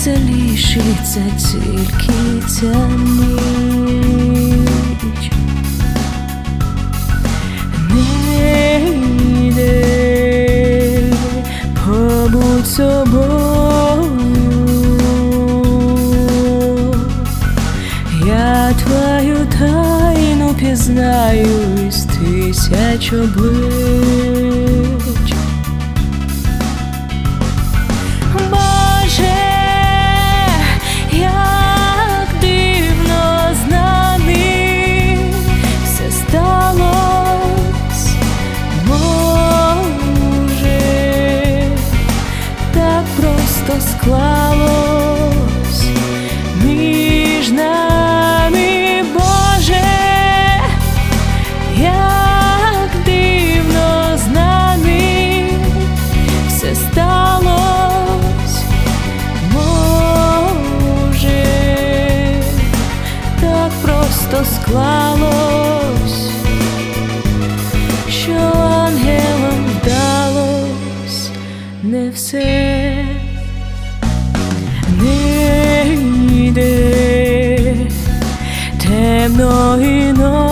лишиться тільки ця ніч. Не йди, побудь собою, я твою тайну пізнаю із тисяч облич. Боже, як дивно з нами все сталось, може, так просто склалось між нами. Боже, як дивно з нами все сталось, може, так просто склалось, що ангелам вдалось не все. Не йде темної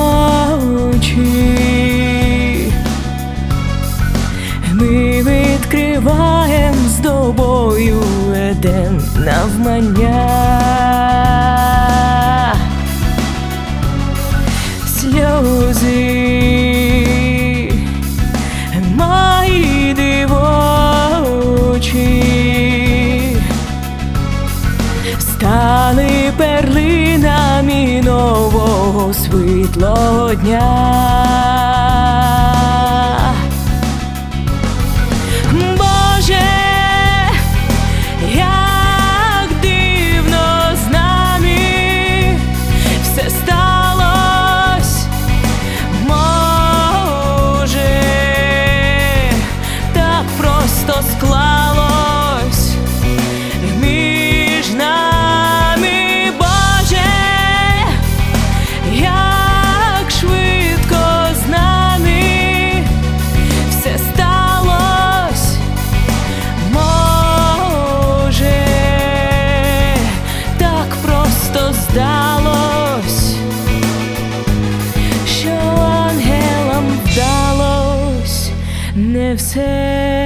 ночі, ми відкриваєм з тобою Едем навмання. Сльози мої дивочі стали перлинами нового світлого дня. Боже, як дивно з нами все сталось, може, так просто склалось між нами. Боже, як швидко з нами все сталось, може, так просто здалось, що ангелам вдалось не все.